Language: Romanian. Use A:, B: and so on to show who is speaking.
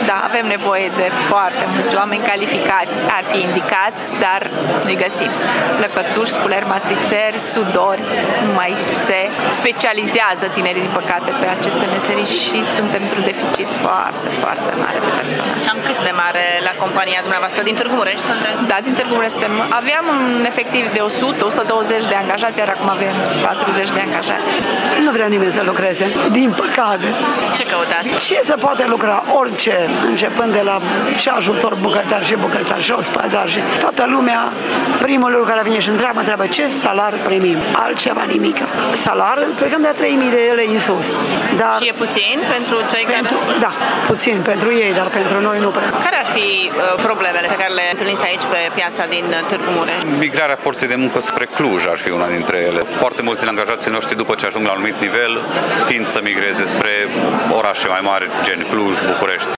A: Da, avem nevoie de foarte mulți oameni calificați, ar fi indicat, dar îi găsim. Lăcătuși, sculeri, matrițeri, sudori, nu mai se specializează tinerii, din păcate, pe aceste meserii și suntem într-un deficit foarte, foarte mare de personal.
B: Cam cât de mare la compania dumneavoastră? Din Târgu Mureș sunteți?
A: Da, din Târgu Mureș suntem. Aveam un efectiv de 100-120 de angajați, iar acum avem 40 de angajați.
C: Nu vrea nimeni să lucreze, din păcate.
B: Ce căutați?
C: Ce se poate lucra? Orice, începând de la și ajutor bucătar și bucătar și ospătar și toată lumea, primul lucru care vine și întreabă ce salar primim, altceva nimic. Salar, plecăm de 3.000 de ele în sus. Dar
B: și e puțin pentru cei care...
C: Da, puțin pentru ei, dar pentru noi nu prea.
B: Care ar fi problemele pe care le întâlniți aici pe piața din Târgu Mureș?
D: Migrarea forței de muncă spre Cluj ar fi una dintre ele. Foarte mulți din angajații noștri, după ce ajung la un anumit nivel, tind să migreze spre orașe mai mari, gen Cluj, București.